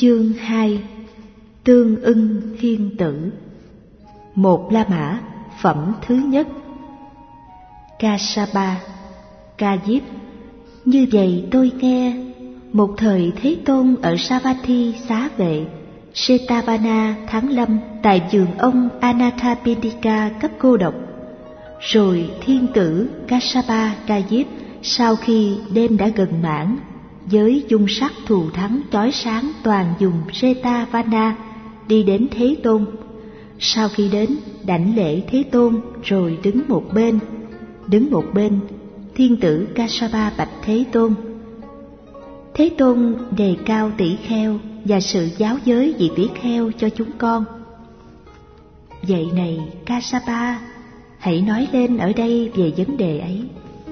Chương 2. Tương ưng thiên tử. Một La Mã, phẩm thứ nhất. Kassapa, Ca Diếp. Như vậy tôi nghe, một thời Thế Tôn ở Savatthi xá vệ, Setavana Thắng Lâm tại vườn ông Anathapindika cấp cô độc. Rồi thiên tử Kassapa Ca Diếp sau khi đêm đã gần mãn, với dung sắc thù thắng chói sáng toàn vùng Setavana đi đến Thế Tôn. Sau khi đến, đảnh lễ Thế Tôn rồi đứng một bên, thiên tử Kassapa bạch Thế Tôn: Thế Tôn đề cao tỷ kheo và sự giáo giới vị tỷ kheo cho chúng con. Vậy này Kassapa, hãy nói lên ở đây về vấn đề ấy.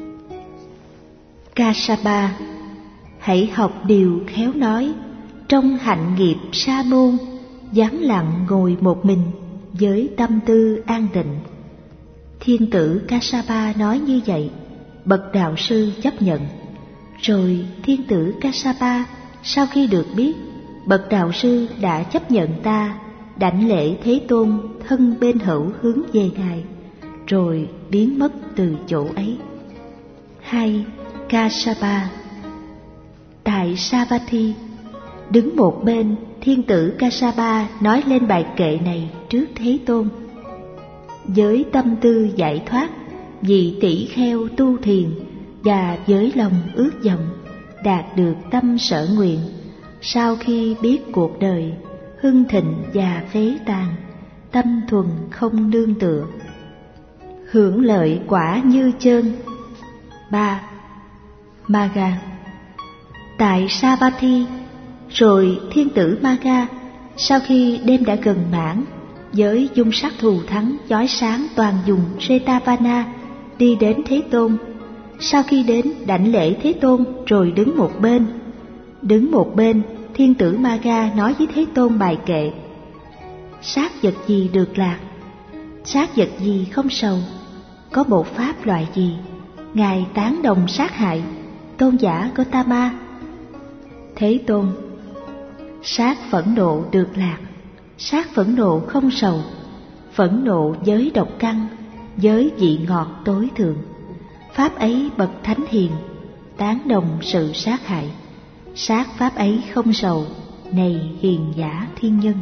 Kassapa: Hãy học điều khéo nói, trong hạnh nghiệp sa môn, vắng lặng ngồi một mình với tâm tư an tịnh. Thiên tử Kassapa nói như vậy, bậc đạo sư chấp nhận. Rồi thiên tử Kassapa sau khi được biết bậc đạo sư đã chấp nhận ta, đảnh lễ Thế Tôn thân bên hữu hướng về ngài, rồi biến mất từ chỗ ấy. 2. Kassapa. Tại Savatthi, đứng một bên, thiên tử Kassapa nói lên bài kệ này trước Thế Tôn: Với tâm tư giải thoát, vị tỷ kheo tu thiền, và với lòng ước vọng đạt được tâm sở nguyện, sau khi biết cuộc đời hưng thịnh và phế tàn, tâm thuần không nương tựa, hưởng lợi quả như chơn. 3. Maga. Tại Savatthi, rồi thiên tử Maga sau khi đêm đã gần mãn, với dung sắc thù thắng chói sáng toàn vùng Setavana đi đến Thế Tôn. Sau khi đến, đảnh lễ Thế Tôn rồi đứng một bên, thiên tử Maga nói với Thế Tôn bài kệ: Sát vật gì được lạc, sát vật gì không sầu, có bộ pháp loại gì ngài tán đồng sát hại, tôn giả Gotama? Thế Tôn: Sát phẫn nộ được lạc, sát phẫn nộ không sầu, phẫn nộ giới độc căn, giới vị ngọt tối thượng. Pháp ấy bậc thánh hiền, tán đồng sự sát hại, sát pháp ấy không sầu, này hiền giả thiên nhân.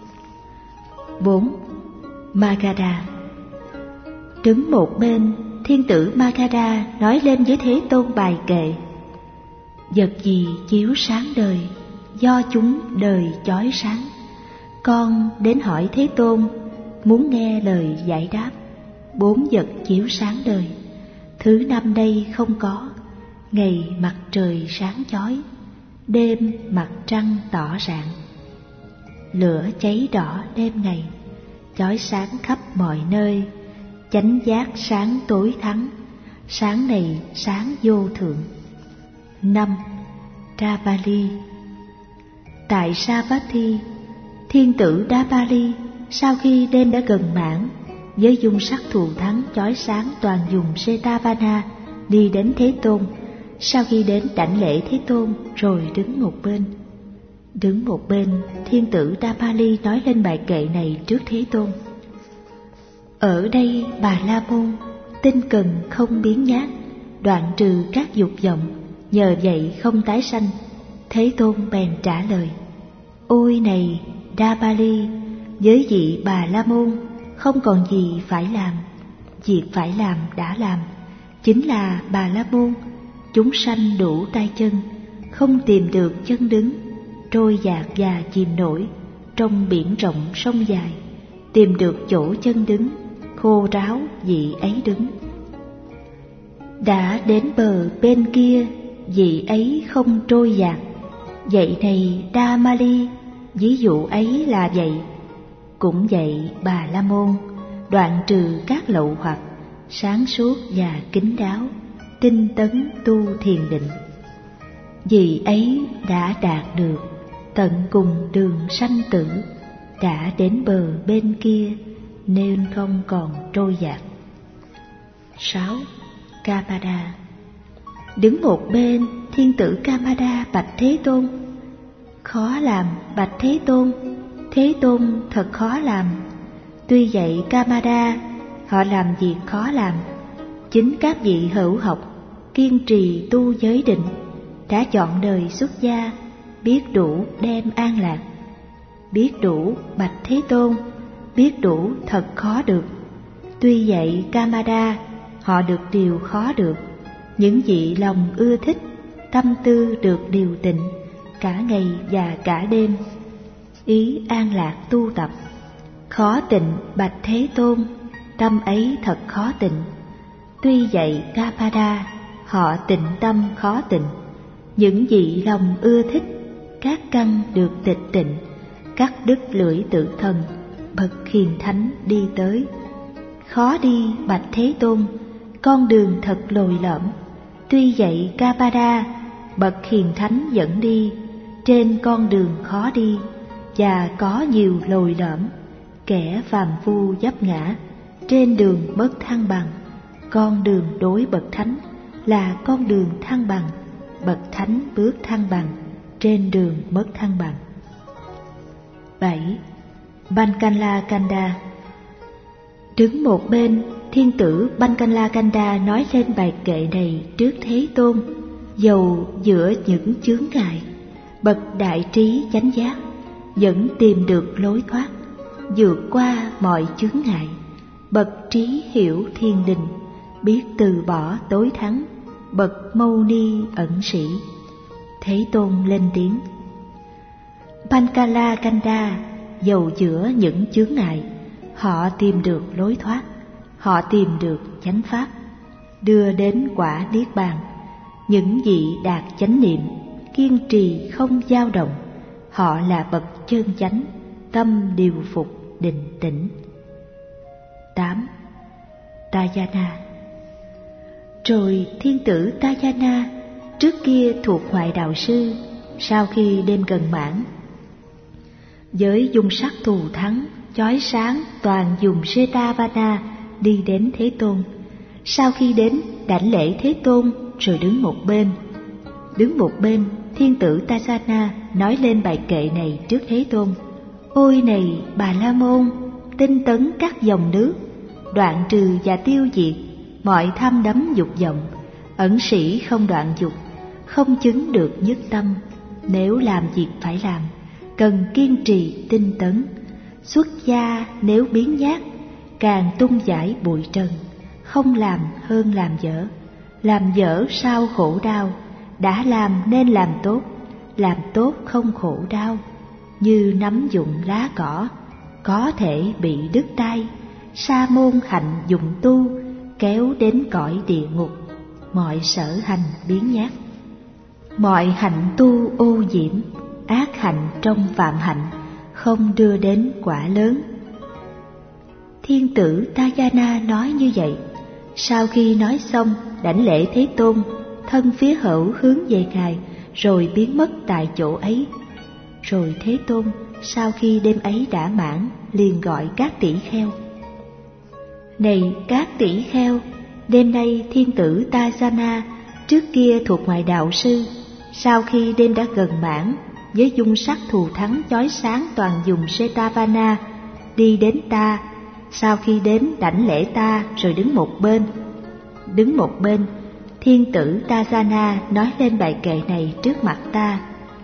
4. Magadha. Đứng một bên, thiên tử Magadha nói lên với Thế Tôn bài kệ: Vật gì chiếu sáng đời, do chúng đời chói sáng. Con đến hỏi Thế Tôn, muốn nghe lời giải đáp. 4 vật chiếu sáng đời, thứ năm đây không có: ngày mặt trời sáng chói, đêm mặt trăng tỏ rạng. Lửa cháy đỏ đêm ngày, chói sáng khắp mọi nơi, chánh giác sáng tối thắng, sáng này sáng vô thượng. 5. Dabali. Tại Savatthi, thiên tử Dabali sau khi đêm đã gần mãn, với dung sắc thù thắng chói sáng toàn vùng Setavana đi đến Thế Tôn. Sau khi đến, đảnh lễ Thế Tôn rồi đứng một bên, thiên tử Dabali nói lên bài kệ này trước Thế Tôn: Ở đây Bà La Môn tinh cần không biếng nhác, đoạn trừ các dục vọng, nhờ vậy không tái sanh. Thế Tôn bèn trả lời: Ôi này Dabali, với vị Bà La Môn không còn gì phải làm, việc phải làm đã làm, chính là Bà La Môn. Chúng sanh đủ tay chân, không tìm được chân đứng, trôi dạt và chìm nổi trong biển rộng sông dài. Tìm được chỗ chân đứng, khô ráo vị ấy đứng. Đã đến bờ bên kia, vị ấy không trôi dạt. Vậy này Damali, ví dụ ấy là vậy. Cũng vậy Bà La Môn, đoạn trừ các lậu hoặc, sáng suốt và kín đáo, tinh tấn tu thiền định. Vì ấy đã đạt được tận cùng đường sanh tử, đã đến bờ bên kia nên không còn trôi dạt. 6. Kamada. Đứng một bên, thiên tử Kamada bạch Thế Tôn: Khó làm bạch Thế Tôn, Thế Tôn thật khó làm. Tuy vậy Kamada, họ làm việc khó làm. Chính các vị hữu học, kiên trì tu giới định, đã chọn đời xuất gia, biết đủ đem an lạc. Biết đủ bạch Thế Tôn, biết đủ thật khó được. Tuy vậy Kamada, họ được điều khó được. Những vị lòng ưa thích, tâm tư được điều tịnh, cả ngày và cả đêm, ý an lạc tu tập. Khó tịnh bạch Thế Tôn, tâm ấy thật khó tịnh. Tuy vậy Kamada, họ tịnh tâm khó tịnh. Những vị lòng ưa thích, các căn được tịch tịnh, cắt đứt lưỡi tự thần, bậc hiền thánh đi tới. Khó đi bạch Thế Tôn, con đường thật lồi lõm. Tuy vậy Kamada, bậc hiền thánh dẫn đi, trên con đường khó đi và có nhiều lồi lõm. Kẻ phàm phu vấp ngã, trên đường mất thăng bằng. Con đường đối bậc thánh là con đường thăng bằng. Bậc thánh bước thăng bằng, trên đường mất thăng bằng. 7. Bankalakanda. Đứng một bên, thiên tử Bankalakanda nói lên bài kệ này trước Thế Tôn. Dầu giữa những chướng ngại, bậc đại trí chánh giác vẫn tìm được lối thoát. Vượt qua mọi chướng ngại, bậc trí hiểu thiên đình, biết từ bỏ tối thắng, bậc mâu ni ẩn sĩ. Thế Tôn lên tiếng: Bankalakanda, dầu giữa những chướng ngại, họ tìm được lối thoát, họ tìm được chánh pháp, đưa đến quả niết bàn. Những vị đạt chánh niệm, kiên trì không dao động, họ là bậc chân chánh, tâm điều phục định tĩnh. 8. Tayana. Rồi thiên tử Tayana, trước kia thuộc ngoại đạo sư, sau khi đêm gần mãn, với dung sắc thù thắng, chói sáng toàn dùng Setavana đi đến Thế Tôn. Sau khi đến, đảnh lễ Thế Tôn rồi đứng một bên. Đứng một bên, thiên tử Tayana nói lên bài kệ này trước Thế Tôn: Ôi này Bà La Môn, tinh tấn các dòng nước, đoạn trừ và tiêu diệt mọi tham đắm dục vọng, ẩn sĩ không đoạn dục, không chứng được nhất tâm. Nếu làm việc phải làm, cần kiên trì tinh tấn. Xuất gia nếu biến nhát, càng tung giải bụi trần, không làm hơn làm dở sao khổ đau. Đã làm nên làm tốt không khổ đau. Như nắm dụng lá cỏ, có thể bị đứt tay. Sa môn hạnh dụng tu, kéo đến cõi địa ngục. Mọi sở hành biến nhát, mọi hạnh tu ô nhiễm, ác hạnh trong phạm hạnh, không đưa đến quả lớn. Thiên tử Tayana nói như vậy. Sau khi nói xong, đảnh lễ Thế Tôn, thân phía hữu hướng về Ngài, rồi biến mất tại chỗ ấy. Rồi Thế Tôn, sau khi đêm ấy đã mãn, liền gọi các tỷ kheo: Này các tỷ kheo, đêm nay thiên tử Tayana, trước kia thuộc ngoại đạo sư, sau khi đêm đã gần mãn, với dung sắc thù thắng chói sáng toàn dùng Setavana đi đến ta. Sau khi đến, đảnh lễ ta rồi đứng một bên. Đứng một bên, thiên tử Tayana nói lên bài kệ này trước mặt ta: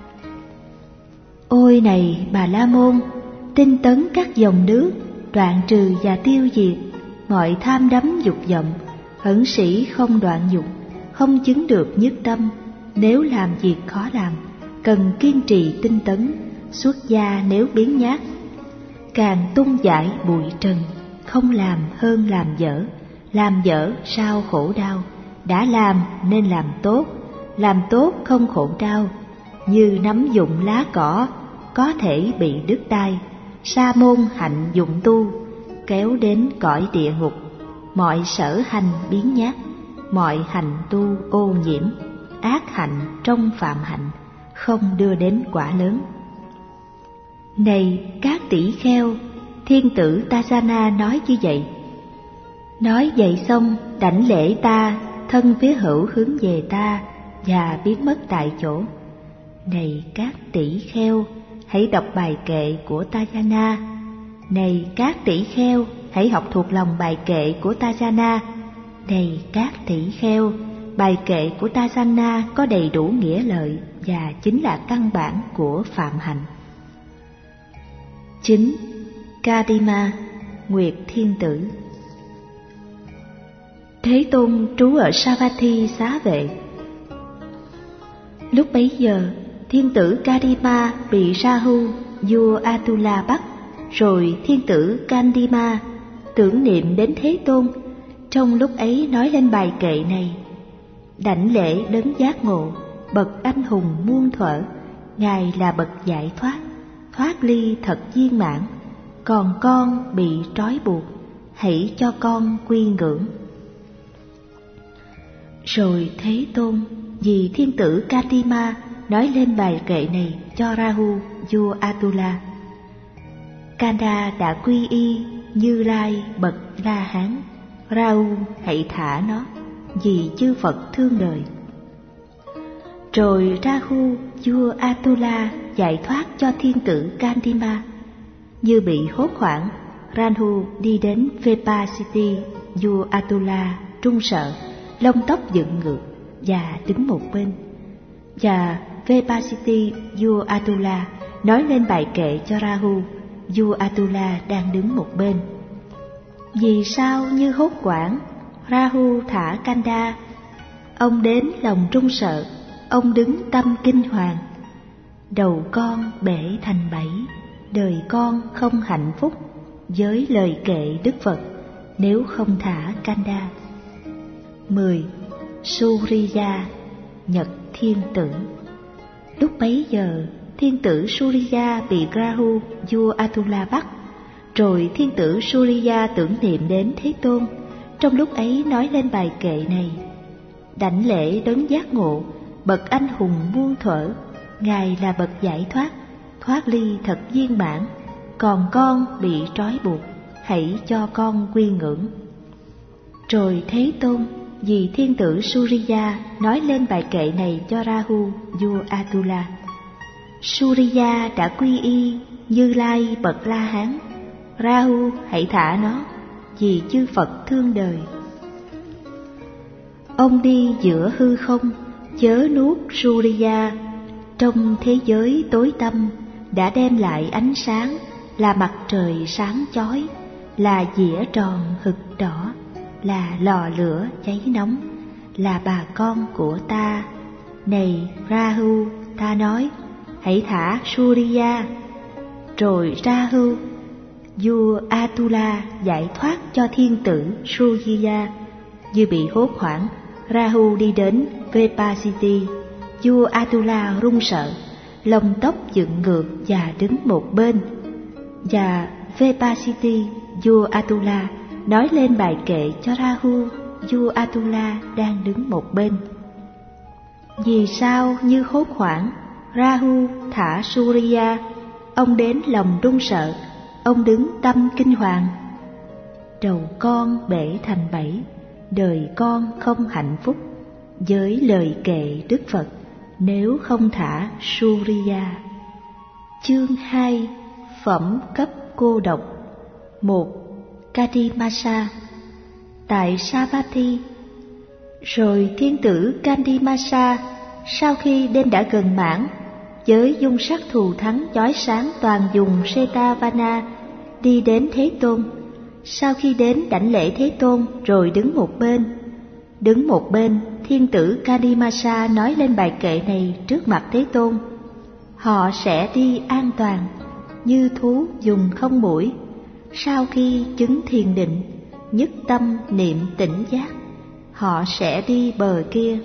Ôi này Bà La Môn, tinh tấn các dòng nước, đoạn trừ và tiêu diệt mọi tham đắm dục vọng, ẩn sĩ không đoạn dục, không chứng được nhất tâm. Nếu làm việc khó làm, cần kiên trì tinh tấn. Xuất gia nếu biến nhát, càng tung giải bụi trần, không làm hơn làm dở sao khổ đau. Đã làm nên làm tốt không khổ đau. Như nắm dụng lá cỏ, có thể bị đứt tay. Sa môn hạnh dụng tu, kéo đến cõi địa ngục. Mọi sở hành biến nhát, mọi hành tu ô nhiễm, ác hạnh trong phạm hạnh, không đưa đến quả lớn. Này các tỷ kheo, thiên tử Tayana nói như vậy. Nói vậy xong, đảnh lễ ta, thân phía hữu hướng về ta và biến mất tại chỗ. Này các tỷ kheo, hãy đọc bài kệ của Tajana. Này các tỷ kheo, hãy học thuộc lòng bài kệ của Tajana. Này các tỷ kheo, bài kệ của Tajana có đầy đủ nghĩa lợi và chính là căn bản của phạm hạnh. 9. Kadima, Nguyệt Thiên Tử. Thế Tôn trú ở Savatthi Xá Vệ. Lúc bấy giờ, thiên tử Kadima bị Rahu, vua Atula bắt, rồi thiên tử Kandima tưởng niệm đến Thế Tôn. Trong lúc ấy nói lên bài kệ này: Đảnh lễ đấng giác ngộ, bậc anh hùng muôn thuở, Ngài là bậc giải thoát, thoát ly thật viên mãn. Còn con bị trói buộc, hãy cho con quy ngưỡng. Rồi Thế Tôn vì thiên tử Kadima nói lên bài kệ này cho Rahu, vua Atula. Kanda đã quy y Như Lai bậc La Hán. Rahu, hãy thả nó, vì chư Phật thương đời. Rồi Rahu, vua Atula giải thoát cho thiên tử Kandima. Như bị hốt hoảng, Rahu đi đến Vepasiti, vua Atula run sợ, lông tóc dựng ngược và đứng một bên. Và Vepasiti, vua Atula nói lên bài kệ cho Rahu, vua Atula đang đứng một bên. Vì sao như hốt hoảng, Rahu thả Kanda. Ông đến lòng run sợ, ông đứng tâm kinh hoàng. Đầu con bể thành bẫy, đời con không hạnh phúc, với lời kệ Đức Phật nếu không thả Kanda. 10. Suriya, Nhật Thiên Tử. Lúc bấy giờ, thiên tử Suriya bị Rahu, vua Atula bắt, rồi thiên tử Suriya tưởng niệm đến Thế Tôn. Trong lúc ấy nói lên bài kệ này: Đảnh lễ đấng giác ngộ, bậc anh hùng muôn thuở, Ngài là bậc giải thoát, thoát ly thật viên mãn. Còn con bị trói buộc, hãy cho con quy ngưỡng. Rồi Thế Tôn vì thiên tử Suriya nói lên bài kệ này cho Rahu, vua Atula. Suriya đã quy y Như Lai bậc La Hán. Rahu, hãy thả nó, vì chư Phật thương đời. Ông đi giữa hư không, chớ nuốt Suriya. Trong thế giới tối tăm đã đem lại ánh sáng, là mặt trời sáng chói, là dĩa tròn hực đỏ, là lò lửa cháy nóng, là bà con của ta. Này Rahu, ta nói, hãy thả Suriya. Rồi Rahu, vua Atula giải thoát cho thiên tử Suriya. Như bị hốt hoảng, Rahu đi đến Vepasiti, vua Atula run sợ, lông tóc dựng ngược và đứng một bên. Và Vepasiti, vua Atula nói lên bài kệ cho Rahu, vua Atula đang đứng một bên. Vì sao như hốt hoảng, Rahu thả Suriya. Ông đến lòng run sợ, ông đứng tâm kinh hoàng. Đầu con bể thành bẫy, đời con không hạnh phúc, với lời kệ Đức Phật nếu không thả Suriya. Chương 2. Phẩm cấp cô độc. 1. Kadimasa. Tại Savatthi. Rồi thiên tử Kadimasa sau khi đêm đã gần mãn, với dung sắc thù thắng chói sáng toàn vùng Setavana, đi đến Thế Tôn. Sau khi đến đảnh lễ Thế Tôn rồi đứng một bên. Đứng một bên, thiên tử Kadimasa nói lên bài kệ này trước mặt Thế Tôn. Họ sẽ đi an toàn, như thú dùng không mũi. Sau khi chứng thiền định, nhất tâm niệm tỉnh giác, họ sẽ đi bờ kia.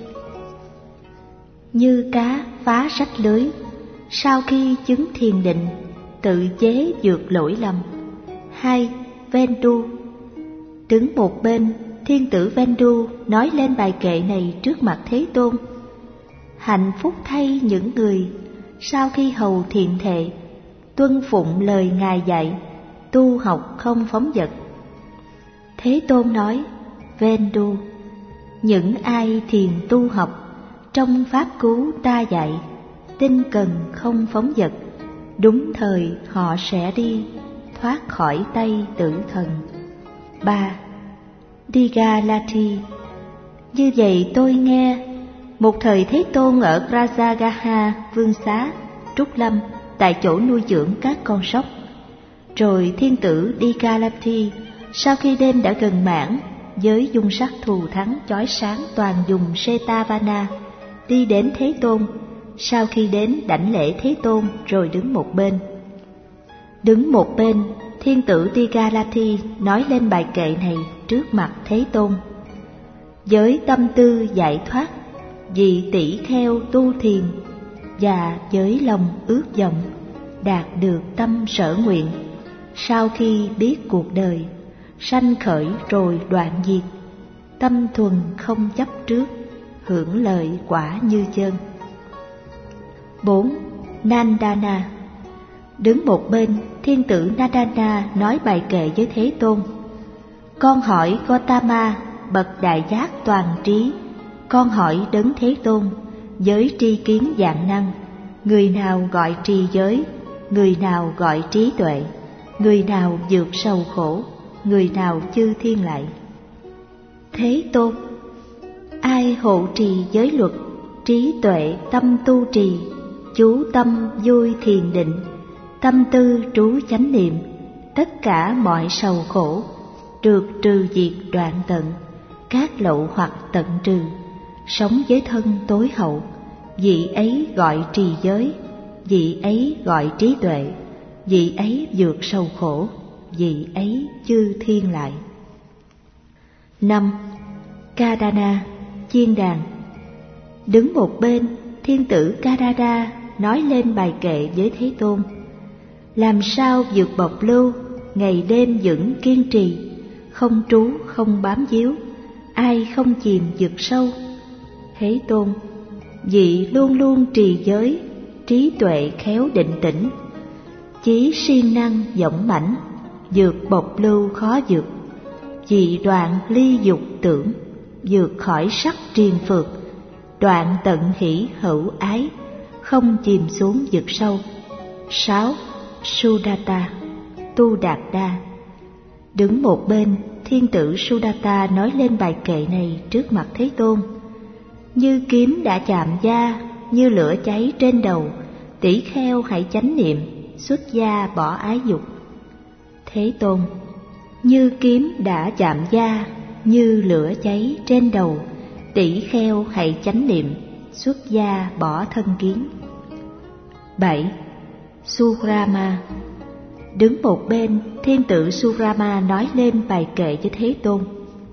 Như cá phá rách lưới, sau khi chứng thiền định, tự chế vượt lỗi lầm. 2. Vendu. Đứng một bên, thiên tử Vendu nói lên bài kệ này trước mặt Thế Tôn. Hạnh phúc thay những người sau khi hầu thiện thệ, tuân phụng lời Ngài dạy, tu học không phóng dật. Thế Tôn nói: Vendu, những ai thiền tu học trong pháp cứu ta dạy, tinh cần không phóng dật, đúng thời họ sẽ đi, thoát khỏi tay tử thần. 3. Digalati. Như vậy tôi nghe, một thời Thế Tôn ở Rajagaha Vương Xá, Trúc Lâm, tại chỗ nuôi dưỡng các con sóc. Rồi thiên tử Digalati, sau khi đêm đã gần mãn, với dung sắc thù thắng chói sáng toàn dùng Setavana, đi đến Thế Tôn. Sau khi đến đảnh lễ Thế Tôn rồi đứng một bên. Đứng một bên, thiên tử Digalati nói lên bài kệ này trước mặt Thế Tôn. Với tâm tư giải thoát, vì tỷ kheo tu thiền, và với lòng ước vọng đạt được tâm sở nguyện, sau khi biết cuộc đời sanh khởi rồi đoạn diệt, tâm thuần không chấp trước, hưởng lợi quả như chân. 4. Nandana. Đứng một bên, thiên tử Nandana nói bài kệ với Thế Tôn. Con hỏi Gautama, bậc đại giác toàn trí, con hỏi đấng Thế Tôn, với tri kiến vạn năng, người nào gọi trì giới, người nào gọi trí tuệ, người nào vượt sầu khổ, người nào chư thiên lại. Thế Tôn, ai hộ trì giới luật, trí tuệ tâm tu trì, chú tâm vui thiền định, tâm tư trú chánh niệm, tất cả mọi sầu khổ được trừ diệt đoạn tận, các lậu hoặc tận trừ, sống với thân tối hậu, vị ấy gọi trì giới, vị ấy gọi trí tuệ, vị ấy vượt sầu khổ, vị ấy chư thiên lại. 5. Kadana, chiên đàn. Đứng một bên, thiên tử Kadada nói lên bài kệ với Thế Tôn. Làm sao vượt bộc lưu, ngày đêm vẫn kiên trì, không trú không bám víu, ai không chìm vượt sâu. Thế Tôn, vị luôn luôn trì giới, trí tuệ khéo định tĩnh, chí siêng năng dũng mãnh, vượt bộc lưu khó vượt, vị đoạn ly dục tưởng, vượt khỏi sắc triền phượt, đoạn tận hỷ hữu ái, không chìm xuống vực sâu. 6. Sudatta, tu đạt đa. Đứng một bên, thiên tử Sudatta nói lên bài kệ này trước mặt Thế Tôn. Như kiếm đã chạm da, như lửa cháy trên đầu, tỷ kheo hãy chánh niệm, xuất gia bỏ ái dục. Thế Tôn, như kiếm đã chạm da, như lửa cháy trên đầu, tỷ kheo hãy chánh niệm, xuất gia bỏ thân kiến. 7. Surama. Đứng một bên, thiên tử Surama nói lên bài kệ với Thế Tôn.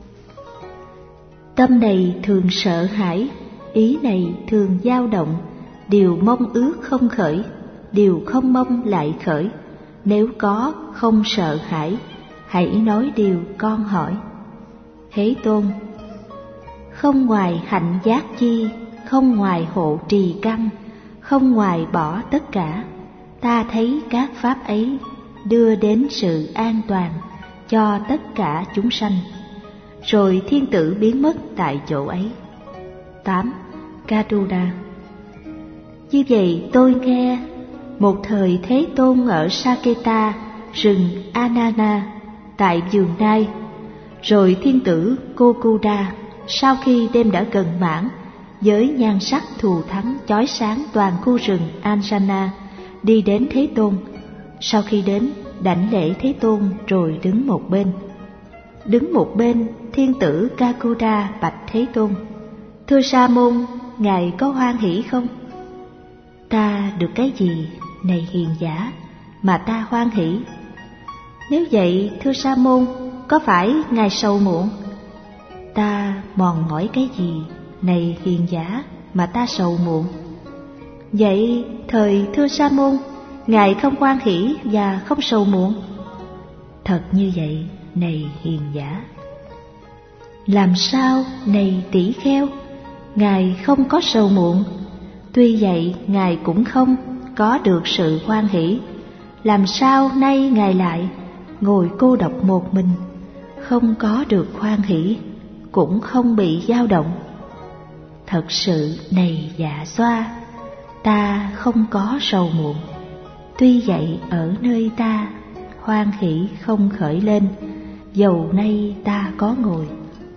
Tâm này thường sợ hãi, ý này thường dao động, điều mong ước không khởi, điều không mong lại khởi. Nếu có không sợ hãi, hãy nói điều con hỏi. Thế Tôn, không ngoài hạnh giác chi, không ngoài hộ trì căn, không ngoài bỏ tất cả, ta thấy các pháp ấy đưa đến sự an toàn cho tất cả chúng sanh. Rồi thiên tử biến mất tại chỗ ấy. 8. Garuda. Như vậy tôi nghe, một thời Thế Tôn ở Saketa, rừng Anana, tại vườn Nai. Rồi thiên tử Gokuda, sau khi đêm đã gần mãn, với nhan sắc thù thắng chói sáng toàn khu rừng Ansana, đi đến Thế Tôn. Sau khi đến, đảnh lễ Thế Tôn rồi đứng một bên. Đứng một bên, thiên tử Gakuda bạch Thế Tôn. Thưa Sa môn, ngài có hoan hỷ không? Ta được cái gì, này hiền giả, mà ta hoan hỷ? Nếu vậy, thưa Sa môn, có phải ngài sầu muộn? Ta mòn mỏi cái gì, này hiền giả, mà ta sầu muộn? Vậy thời thưa Sa môn, ngài không hoan hỷ và không sầu muộn? Thật như vậy, này hiền giả. Làm sao, này tỷ kheo, ngài không có sầu muộn? Tuy vậy, ngài cũng không có được sự hoan hỷ. Làm sao nay ngài lại ngồi cô độc một mình, không có được hoan hỷ, cũng không bị dao động? Thật sự này dạ xoa, ta không có sầu muộn. Tuy vậy ở nơi ta, hoan hỷ không khởi lên, dầu nay ta có ngồi.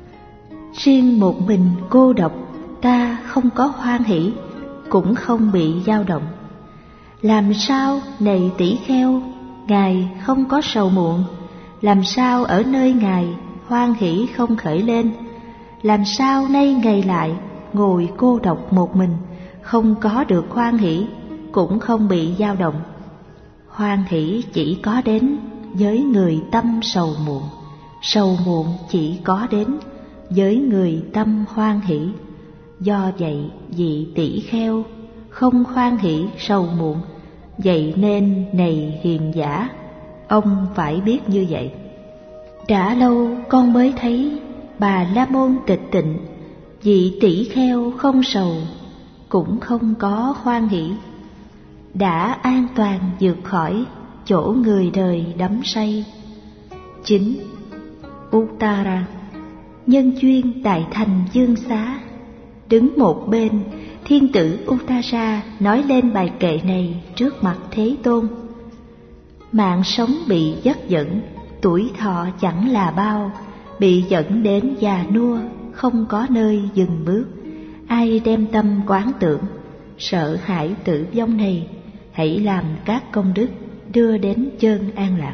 Riêng một mình cô độc, ta không có hoan hỷ, cũng không bị dao động. Làm sao này tỷ kheo, Ngài không có sầu muộn? Làm sao ở nơi Ngài hoan hỷ không khởi lên? Làm sao nay Ngài lại ngồi cô độc một mình, không có được hoan hỷ, cũng không bị dao động? Hoan hỷ chỉ có đến với người tâm sầu muộn, sầu muộn chỉ có đến với người tâm hoan hỷ. Do vậy vị tỷ kheo không hoan hỷ sầu muộn, vậy nên này hiền giả, ông phải biết như vậy. Đã lâu con mới thấy Bà La Môn Tịch Tịnh, vị tỷ kheo không sầu, cũng không có hoan hỷ, đã an toàn vượt khỏi chỗ người đời đắm say. 9. Uttara, nhân duyên tại thành Dương Xá. Đứng một bên, thiên tử Uttara nói lên bài kệ này trước mặt Thế Tôn. Mạng sống bị dắt dẫn, tuổi thọ chẳng là bao, bị dẫn đến già nua, không có nơi dừng bước. Ai đem tâm quán tưởng, sợ hãi tử vong này, hãy làm các công đức đưa đến chơn an lạc.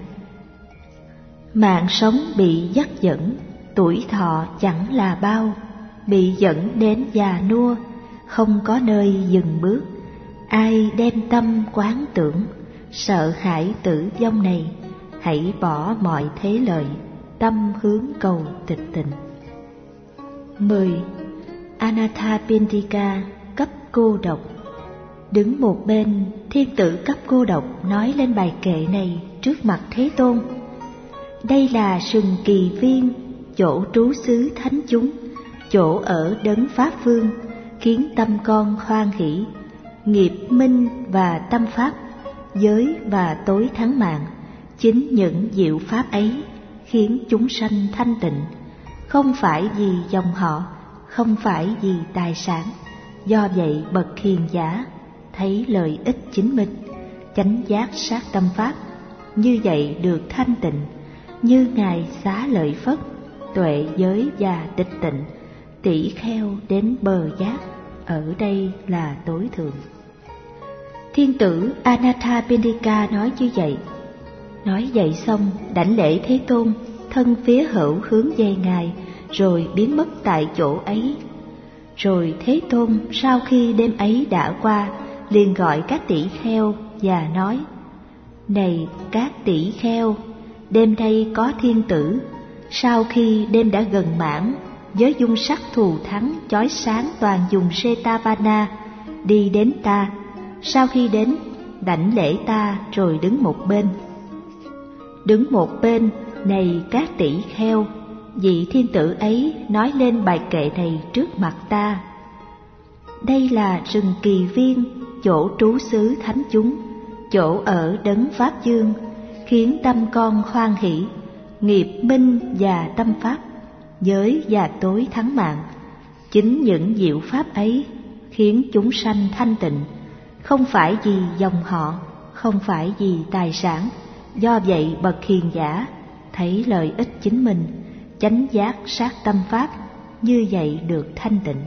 Mạng sống bị dắt dẫn, tuổi thọ chẳng là bao, bị dẫn đến già nua, không có nơi dừng bước. Ai đem tâm quán tưởng, sợ hãi tử vong này, hãy bỏ mọi thế lợi, tâm hướng cầu tịch tịnh. 10. Anathapindika, cấp cô độc. Đứng một bên, thiên tử cấp cô độc nói lên bài kệ này trước mặt Thế Tôn. Đây là sừng kỳ viên, chỗ trú xứ thánh chúng, chỗ ở đấng Pháp Vương, khiến tâm con hoan hỷ, nghiệp minh và tâm pháp, giới và tối thắng mạng. Chính những diệu pháp ấy khiến chúng sanh thanh tịnh, không phải vì dòng họ, không phải vì tài sản. Do vậy bậc hiền giả thấy lợi ích chính mình, chánh giác sát tâm pháp, như vậy được thanh tịnh. Như Ngài Xá Lợi Phất, tuệ giới và tịch tịnh, tỷ kheo đến bờ giác, ở đây là tối thượng. Thiên tử Anathapindika nói như vậy. Nói vậy xong, đảnh lễ Thế Tôn, thân phía hữu hướng về Ngài, rồi biến mất tại chỗ ấy. Rồi Thế Tôn sau khi đêm ấy đã qua, liền gọi các tỷ kheo và nói: Này các tỷ kheo, đêm nay có thiên tử, sau khi đêm đã gần mãn, với dung sắc thù thắng chói sáng toàn vùng Setavana, đi đến ta. Sau khi đến, đảnh lễ ta rồi đứng một bên. Đứng một bên, này các tỷ kheo, vị thiên tử ấy nói lên bài kệ này trước mặt ta. Đây là rừng kỳ viên, chỗ trú xứ thánh chúng, chỗ ở đấng Pháp Dương, khiến tâm con hoan hỷ, nghiệp minh và tâm pháp, giới và tối thắng mạng. Chính những diệu pháp ấy khiến chúng sanh thanh tịnh, không phải vì dòng họ, không phải vì tài sản. Do vậy bậc hiền giả thấy lợi ích chính mình, chánh giác sát tâm pháp, như vậy được thanh tịnh.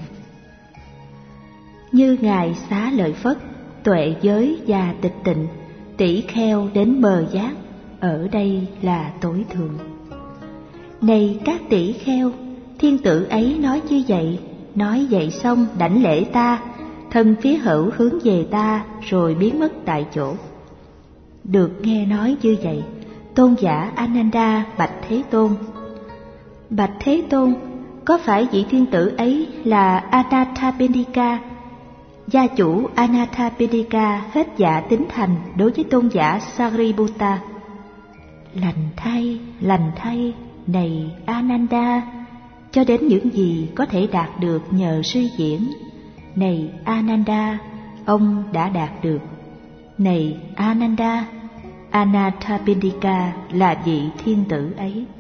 Như Ngài Xá Lợi Phất, tuệ giới và tịch tịnh, tỷ kheo đến bờ giác, ở đây là tối thượng. Này các tỷ kheo, thiên tử ấy nói như vậy. Nói vậy xong đảnh lễ ta, thân phía hữu hướng về ta, rồi biến mất tại chỗ. Được nghe nói như vậy, tôn giả Ananda bạch Thế Tôn: Bạch Thế Tôn, có phải vị thiên tử ấy là Anathapindika? Gia chủ Anathapindika hết dạ tín thành đối với tôn giả Sariputta. Lành thay, này Ananda, cho đến những gì có thể đạt được nhờ suy diễn. Này Ananda, ông đã đạt được. Này Ananda, Anathapindika là vị thiên tử ấy.